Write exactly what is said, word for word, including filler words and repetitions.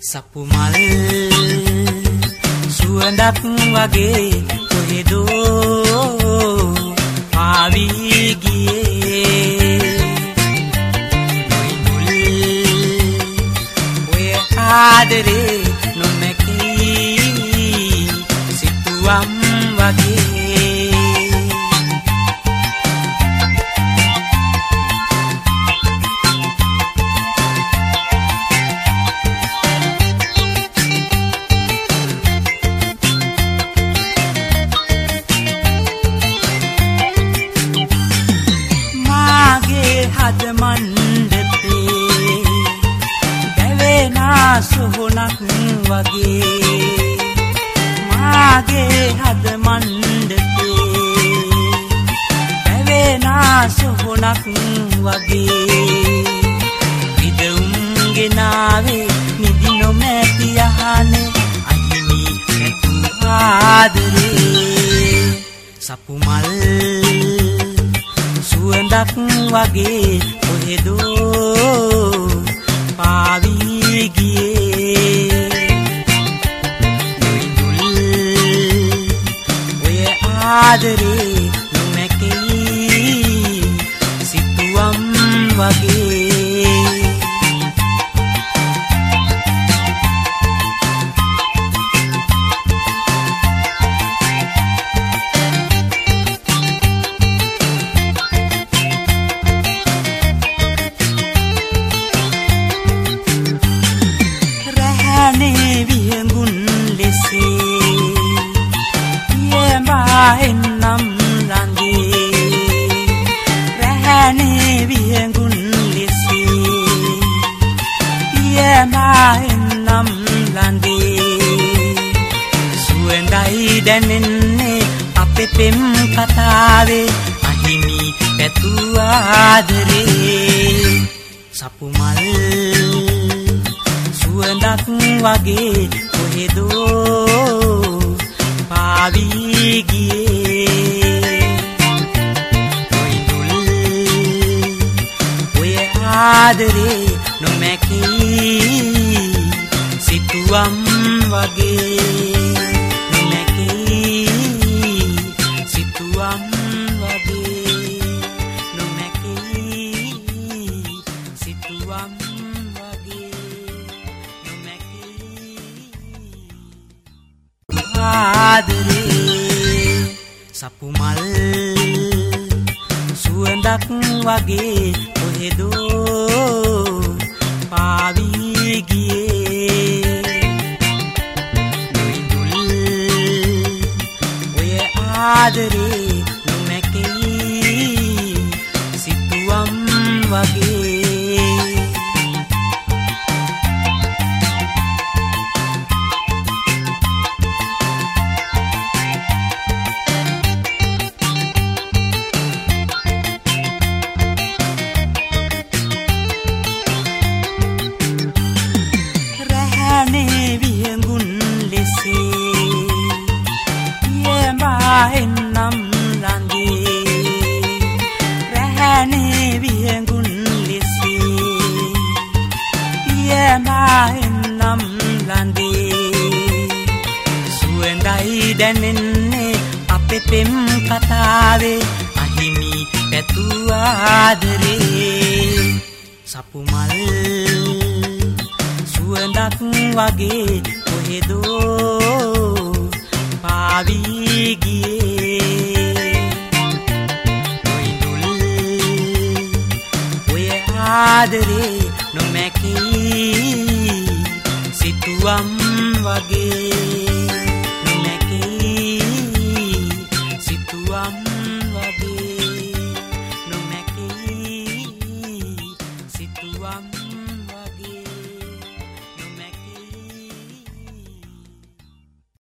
සපු මල් සුවඳක් වගේ කොහෙදෝ ආවි ගියේ මුල් ඔය ආදරේ නොමැකී සිතුවම් වගේ හද මණ්ඩපේ දැවෙනා සොහොනක් වගේ මාගේ හද මණ්ඩපේ දැවෙනා සොහොනක් වගේ විදුම් ගෙනාවේ නිදි නොමැති යහනේ අහිමි නැතු ආදරේ සපු මල් සුවඳක් වගේ කොහෙදෝ පාවි ගියේ මුල් ඔය ආදරේ නොමැකී සිතුවම් වගේ එන්නම් ලඳේ රැහනේ වියඟුන් ලෙසේ යමා එන්නම් ලඳේ සුවඳයි දැනෙන්නේ අපේ පෙම් කතාවේ අහිමි පැතු ආදරේ සපු මල් සුවඳක් වගේ කොහෙදෝ පාවි ගියේ මුල් ඔය ආදරේ නොමැකී සිතුවම් වගේ නොමැකී සිතුවම් වගේ නොමැකී සිතුවම් ආදරේ සපු මල් සුවඳක් වගේ කොහෙදෝ පාවි ගියේ මුල් ඔය ආදරේ නොමැකී සිතුවම් වගේ එන්නම් ලඳේ රැහනේ වියඟුන් ලෙසේ යමා එන්නම් ලඳේ සුවඳයි දැනෙන්නේ අපේ පෙම් කතාවේ අහිමි පැතු ආදරේ සපු මල් සුවඳක් වගේ කොහෙදෝ පාවි ගියේ මුල් ඔය ආදරේ නොමැකී සිතුවම් වගේ